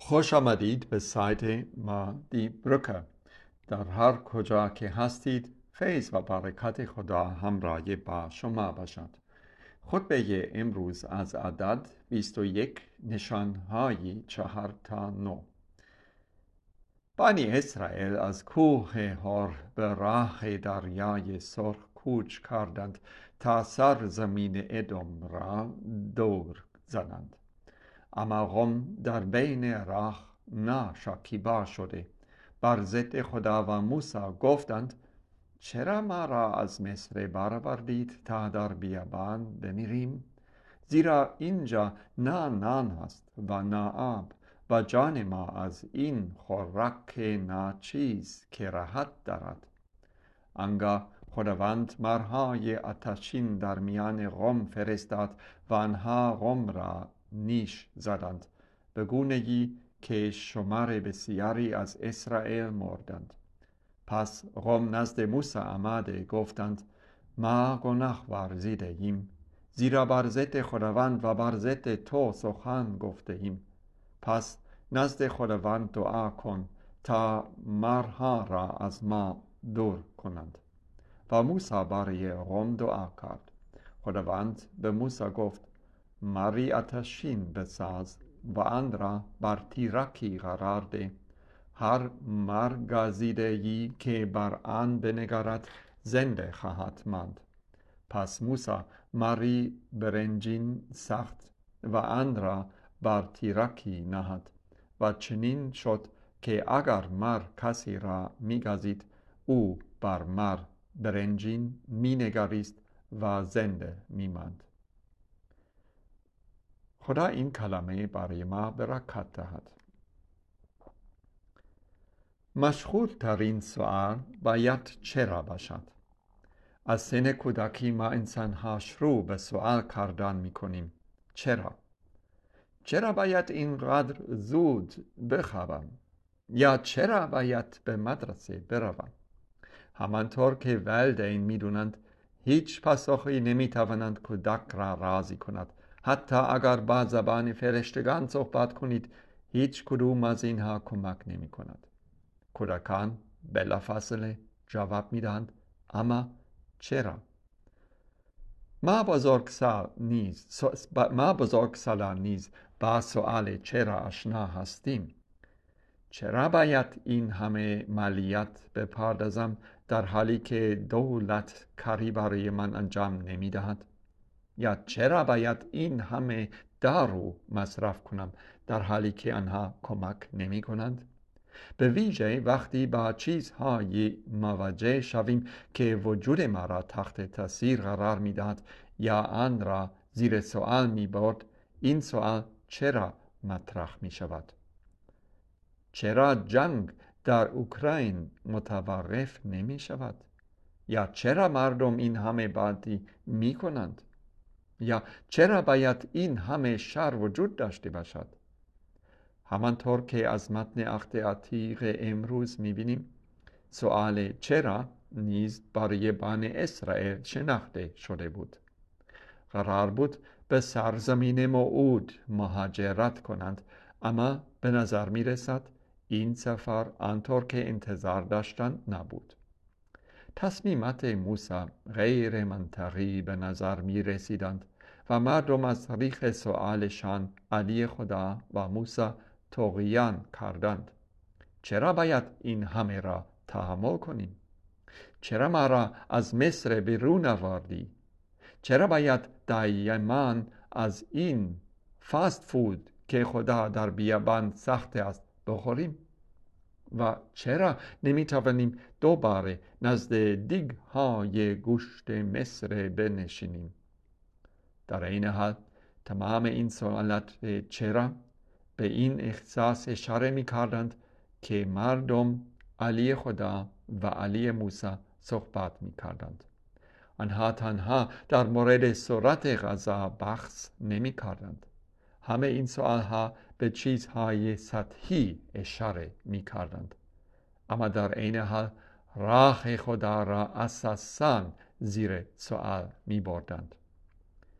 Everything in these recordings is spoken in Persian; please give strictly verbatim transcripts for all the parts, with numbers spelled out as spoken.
خوش آمدید به سایت ما دی بروکه. در هر کجا که هستید فیض و برکت خدا همراه با شما باشد. خطبه امروز از عدد بیست و یک نشانهای چهار تا نه. بنی اسرائیل از کوه هور به راه دریای سرخ کوچ کردند تا سرزمین ادوم را دور زنند. اما قوم در بین راه ناشکیبا شده بر ضد خدا و موسی گفتند: چرا ما را از مصر برآوردید تا در بیابان بمیریم؟ زیرا اینجا نه نان است و نه آب و جان ما از این خوراک ناچیز که راحت دارد. آنگاه خداوند مرهای آتشین در میان قوم فرستاد و آنها قوم را نیش زدند به گونه‌ای که شمار بسیاری از اسرائیل مردند. پس قوم نزد موسی آمده گفتند: ما گناه ورزیده ایم، زیرا بر ضد خداوند و بر ضد تو سخن گفته ایم. پس نزد خداوند دعا کن تا مرها را از ما دور کنند. و موسی برای قوم دعا کرد. خداوند به موسی گفت: مری آتشین بساز و آن را بر تیرکی قرار ده. هر مرگزیده‌ای که بر آن بنگرد زنده خواهد ماند. پس موسی مری برنجین ساخت و آن را بر تیرکی نهاد و چنین شد که اگر مر کسی را می‌گزید، او بر مر برنجین مینگریست و زنده میماند. خدا این کلمه برای ما برکت دهد. مشهور ترین سؤال باید چرا باشد. از سن کودکی ما انسان ها شروع به سؤال کردن می کنیم. چرا؟ چرا باید اینقدر زود بخوابم؟ یا چرا باید به مدرسه بروم؟ همانطور که والدین میدونند هیچ پاسخی نمیتوانند کودک را راضی کند. حتی اگر با زبان فرشتگان صحبت کنید، هیچ کدوم از اینها کمک نمی کند. کودکان بلافاصله جواب میدهند: اما چرا؟ ما بزرگسال نیز ما بزرگسالان نیز با سؤال چرا آشنا هستیم. چرا باید این همه مالیات بپردازم در حالی که دولت کاری برای من انجام نمیدهد؟ یا چرا باید این همه دارو مصرف کنم در حالی که آنها کمک نمی کنند؟ به ویژه وقتی با چیزهایی مواجه شویم که وجود ما را تحت تاثیر قرار میدهد یا آن را زیر سؤال می برد، این سؤال چرا مطرح می شود. چرا جنگ در اوکراین متوقف نمی شود؟ یا چرا مردم این همه بدی می کنند؟ یا چرا باید این همه شر وجود داشته باشد؟ همانطور که از متن عهد عتیق امروز می بینیم، سؤال چرا نیز برای بنی اسرائیل شناخته شده بود. قرار بود به سرزمین موعود مهاجرت کنند، اما به نظر می رسد این سفر آنطور که انتظار داشتند نبود. تصمیمات موسی غیر منطقی به نظر می رسیدند و مردم از طریق سؤالشان علی خدا و موسی طغیان کردند. چرا باید این همه را تحمل کنیم؟ چرا ما را از مصر بیرون آوردی؟ چرا باید دائما از این فاست فود که خدا در بیابان ساخته است بخوریم؟ و چرا نمیتوانیم دوباره نزد دیگ‌های گوشت مصر بنشینیم؟ در این حال تمام این سوالات چرا به این احساس اشاره می‌کردند که مردم علی خدا و علی موسی صحبت می‌کردند. آنها تنها در مورد سرعت غذا بحث نمی‌کردند. همه این سوالها به چیزهای سطحی اشاره می‌کردند، اما در عین حال راه خدا را اساساً زیر سوال می‌بردند.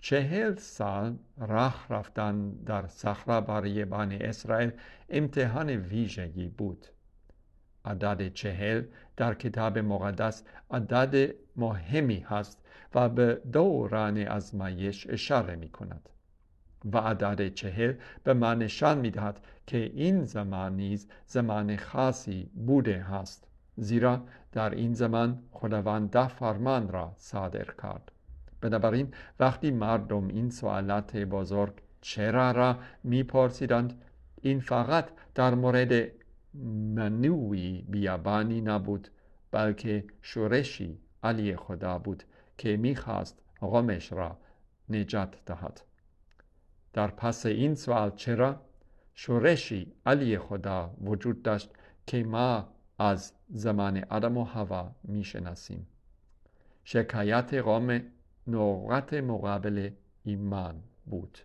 چهل سال راه رفتن در صحرا برای بنی اسرائیل امتحان ویژگی بود. عدد چهل در کتاب مقدس عدد مهمی هست و به دوران آزمایش اشاره می کند و عدد چهل به من نشان می دهد که این زمان نیز زمان خاصی بوده است، زیرا در این زمان خداوند ده فرمان را صادر کرد. بنابراین وقتی مردم این سوالات بزرگ چرا را می پرسیدند، این فقط در مورد منوی بیابانی نبود، بلکه شورشی علی خدا بود که میخواست قومش را نجات دهد. در پس این سوال چرا، شورشی علی خدا وجود داشت که ما از زمان آدم و حوا میشناسیم. شکایت قوم نوعت مقابل ایمان بود.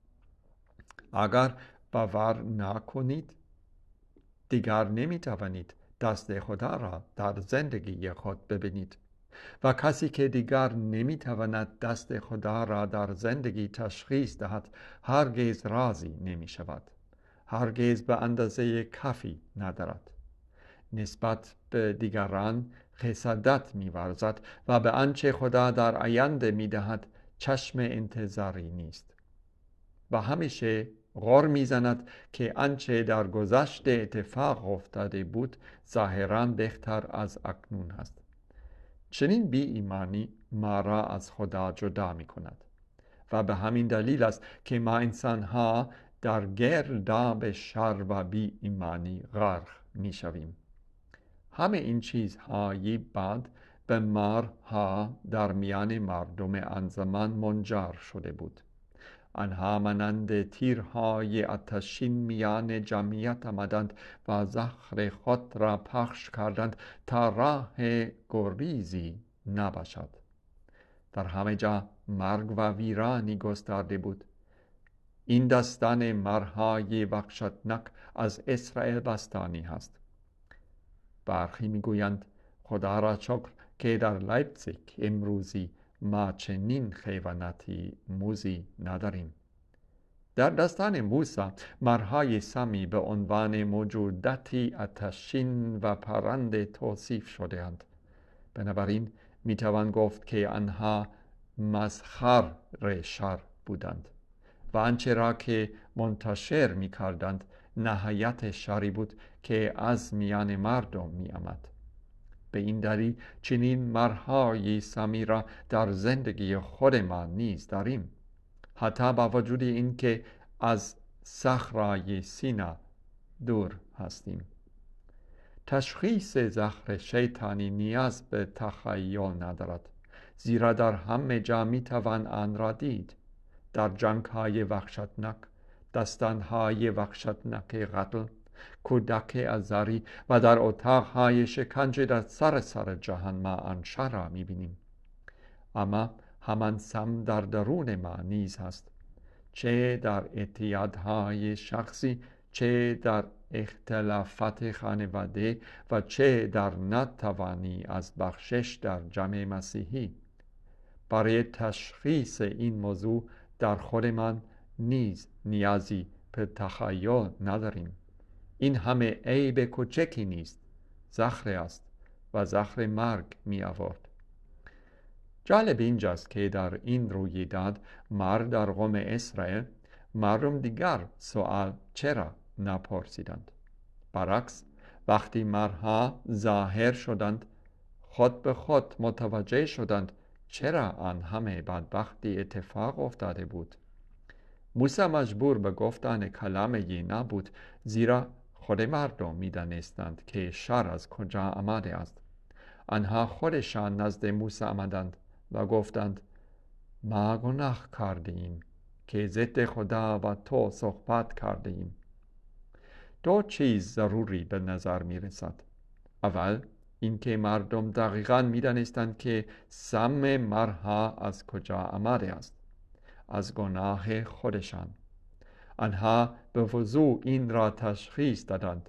اگر باور نکنید، دیگر نمیتوانید دست خدا را در زندگی خود ببینید و کسی که دیگر نمیتواند دست خدا را در زندگی تشخیص دهد هرگز راضی نمی شود، هرگز به اندازه کافی ندارد، نسبت به دیگران حسادت می ورزد و به آنچه خدا در آینده می دهد چشم انتظاری نیست و همیشه غر میزند که آنچه در گذشته اتفاق افتاده بود ظاهراً بهتر از اکنون است. چنین بی ایمانی ما را از خدا جدا می کند و به همین دلیل است که ما انسانها در گرداب شر و بی ایمانی غرق می شویم. همه این چیزهای بد به مرها در میان مردم آن زمان منجر شده بود. آنها مانند تیرهای آتشین میان جمعیت آمدند و زهر خود را پخش کردند تا راه گریزی نباشد. در همه جا مرگ و ویرانی گسترده بود. این داستان مرهای وحشتناک از اسرائیل باستانی است. برخی میگویند خدا را شکر که در لایپزیگ امروزی ما چنین حیواناتی موذی نداریم. در داستان موسی مرهای سمی به عنوان موجوداتی آتشین و پرنده توصیف شده‌اند. بنابراین میتوان گفت که آنها مظهر شر بودند و آنچه را که منتشر میکردند نهایت شری بود که از میان مردم میآمد. به این دلیل چنین مرهای سمی را در زندگی خود ما نیز داریم، حتی با وجود این که از صحرای سینا دور هستیم. تشخیص زهر شیطانی نیاز به تخیل ندارد، زیرا در همه جا میتوان آن را دید. در جنگ‌های وحشتناک، داستان‌های وحشتناک قتل، کودک آزاری و در اتاق‌های شکنجه در سراسر جهان ما آن شر را می‌بینیم. اما همان سم در درون ما نیز هست، چه در اعتیادهای شخصی، چه در اختلافات خانواده و چه در ناتوانی از بخشش در جمع مسیحی. برای تشخیص این موضوع در خودمان نیز نیازی به تخیل نداریم. این همه عیب کوچکی نیست، زهر است و زهر مرگ می آورد. جالب اینجاست که در این رویداد مرد در قوم اسرائیل مردم دیگر سوال چرا نپرسیدند. برعکس وقتی مرها ظاهر شدند خود به خود متوجه شدند چرا آن همه بدبختی اتفاق افتاده بود. موسی مجبور به گفتن کلمه‌ای نبود، زیرا خود مردم می‌دانستند که شر از کجا آمده است. آنها خودشان نزد موسی آمدند و گفتند ما گناه کرده ایم که ضد خدا و تو صحبت کرده ایم. دو چیز ضروری به نظر می رسد. اول اینکه مردم دقیقاً می دانستند که سم مرها از کجا آمده است، از گناه خودشان. آنها به وضوح این را تشخیص دادند.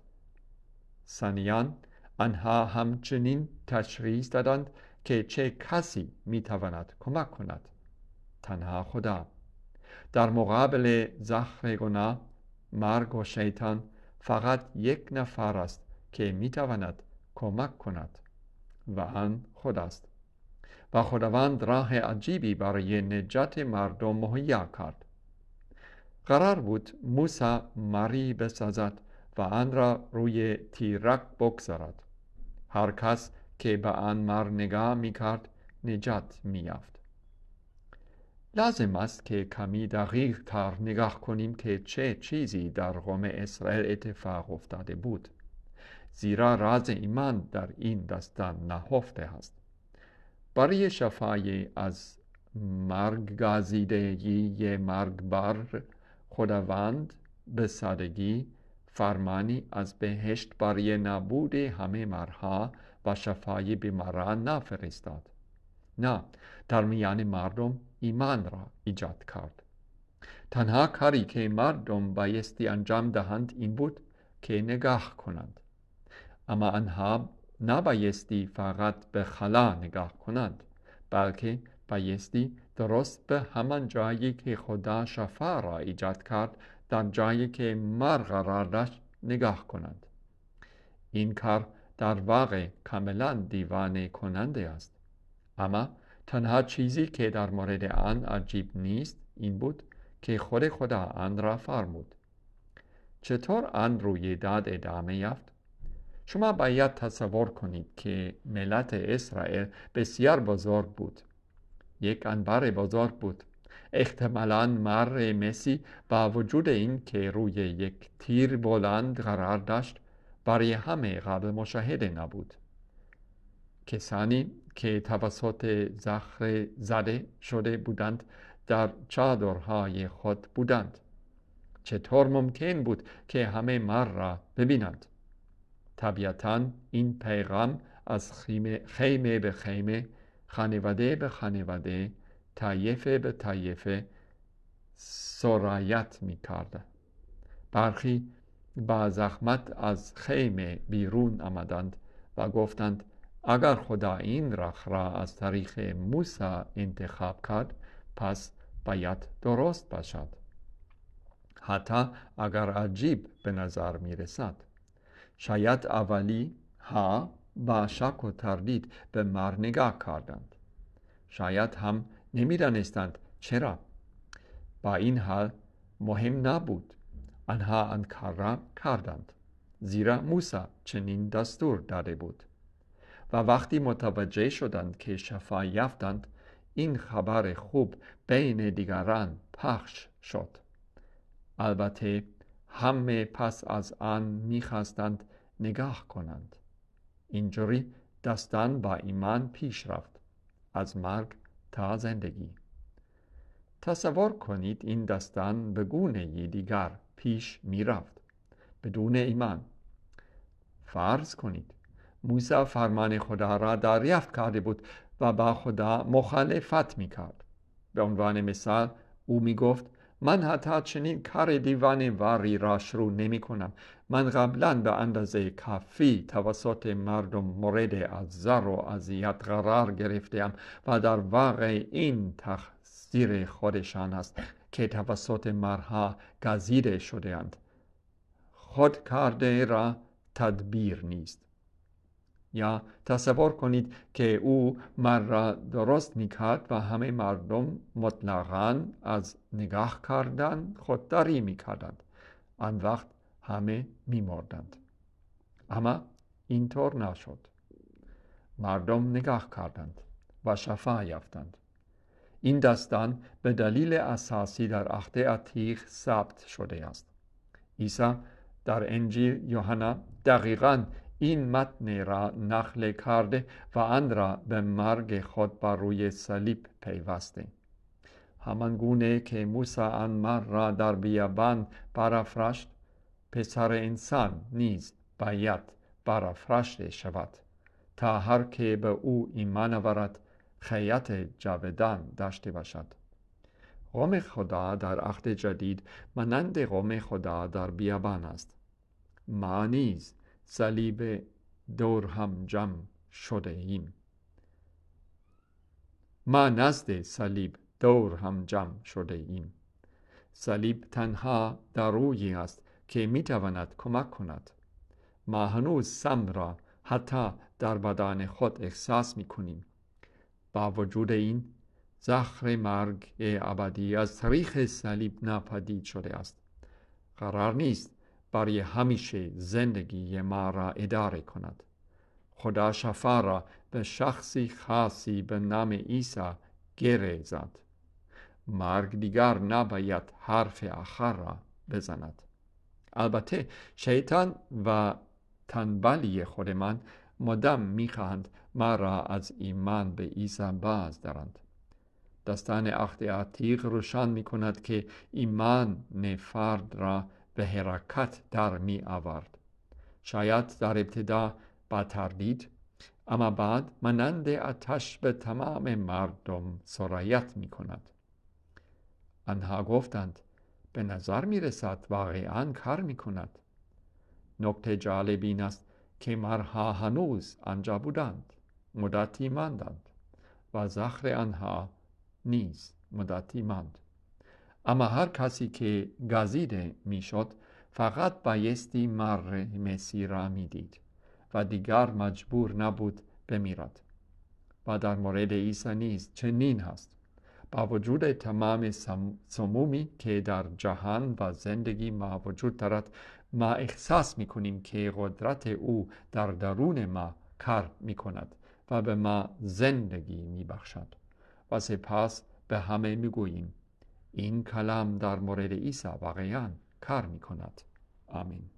ثانیاً آنها همچنین تشخیص دادند که چه کسی می تواند کمک کند. تنها خدا. در مقابل زهر گناه، مرگ و شیطان فقط یک نفر است که میتواند کمک کند و آن خداست. و خداوند راه عجیبی برای نجات مردم مهیا کرد. قرار بود موسی ماری بسازد و آن را روی تیرک بگذارد. هر کس که به آن مر نگاه میکرد نجات می‌یافت. لازم است که کمی دقیق تر نگاه کنیم که چه چیزی در قوم اسرائیل اتفاق افتاده بود، زیرا راز ایمان در این داستان نهفته است. برای شفای از مرگزیدگی مرگبار، خداوند به سادگی فرمانی از بهشت برای نابود همه مرها و شفای بیماران نفرستاد. نه، در میان مردم ایمان را ایجاد کرد. تنها کاری که مردم بایستی انجام دهند این بود که نگاه کنند. اما آنها نبایستی فقط به خلا نگاه کنند، بلکه بایستی درست به همان جایی که خدا شفا را ایجاد کرد، در جایی که مر قرار داشت نگاه کنند. این کار در واقع کاملا دیوانه کننده است. اما تنها چیزی که در مورد آن عجیب نیست این بود که خود خدا آن را فرمود. چطور آن رویداد ادامه یافت؟ شما باید تصور کنید که ملت اسرائیل بسیار بزرگ بود. یک انبار بزرگ بود. احتمالاً مر مسی با وجود این که روی یک تیر بلند قرار داشت برای همه قابل مشاهده نبود. کسانی که توسط زهر زده شده بودند در چادرهای خود بودند. چطور ممکن بود که همه مر را ببینند؟ طبیعتاً این پیغام از خیمه به خیمه، خانواده به خانواده، طایفه به طایفه سرایت می کرد. برخی با زحمت از خیمه بیرون آمدند و گفتند اگر خدا این راه را از طریق موسی انتخاب کرد، پس باید درست باشد، حتی اگر عجیب به نظر می رسد. شاید اولی ها با شک و تردید به مر نگاه کردند. شاید هم نمی دانستند چرا. با این حال مهم نبود. آنها آن کار را کردند، زیرا موسی چنین دستور داده بود. و وقتی متوجه شدند که شفا یافتند، این خبر خوب بین دیگران پخش شد. البته همه پس از آن می‌خواستند نگاه کنند. اینجوری داستان با ایمان پیش رفت، از مرگ تا زندگی. تصور کنید این داستان به گونه دیگر پیش می رفت، بدون ایمان. فرض کنید موسی فرمان خدا را دریافت کرده بود و با خدا مخالفت می کرد. به عنوان مثال او می گفت من حتی چنین کار دیوانه واری را شروع نمی کنم. من قبلا به اندازه کافی توسط مردم مورد آزار و اذیت قرار گرفتم و در واقع این تقصیر خودشان است که توسط مرها گزیده شده اند. خود کرده را تدبیر نیست. یا تصور کنید که او مر را درست میکرد و همه مردم مطلقاً از نگاه کردن خودداری میکردند. آن وقت همه میمردند. اما اینطور نشد. مردم نگاه کردند و شفا یافتند. این داستان به دلیل اساسی در عهد عتیق ثبت شده است. عیسی در انجیل یوحنا دقیقاً این متن را نقل کرده و آن را به مرگ خود بر روی صلیب پیوسته. همان گونه که موسی آن مرد را در بیابان برافراشت، پسر انسان نیز باید برافراشته شود تا هر که به او ایمان آورد حیات جاودان داشته باشد. قوم خدا در عهد جدید مانند قوم خدا در بیابان است. ما نیز صلیب دور هم جمع شده ایم. ما نزد صلیب دور هم جمع شده ایم. صلیب تنها دارویی است که میتواند کمک کند. ما هنوز سم را حتی در بدن خود احساس میکنیم. با وجود این، زهر مرگ ابدی از طریق صلیب ناپدید شده است. قرار نیست برای همیشه زندگی ما را اداره کند. خدا شفا را به شخصی خاصی به نام عیسی گره زد. مرگ دیگر نباید حرف آخر را بزند. البته شیطان و تنبلی خودمان مدام میخواهند ما را از ایمان به عیسی باز دارند. داستان عهد عتیق روشن می کند که ایمان فرد را به حرکت در می آورد. شاید در ابتدا با تردید، اما بعد مانند آتش به تمام مردم سرایت می کند. آنها گفتند به نظر می رسد واقعا کار می کند. نکته جالب این است که مرها هنوز آنجا بودند، مدتی ماندند و زهر آنها نیز مدتی ماند. اما هر کسی که گزیده می شد فقط بایستی مر مسیح را می دید و دیگر مجبور نبود بمیرد. و در مورد عیسی نیز چنین هست. با وجود تمام سمومی که در جهان و زندگی ما وجود دارد، ما احساس می کنیم که قدرت او در درون ما کار می کند و به ما زندگی می بخشد. و سپاس به همه می گوییم این کلام در مورد عیسی واقعا کار می کند. آمین.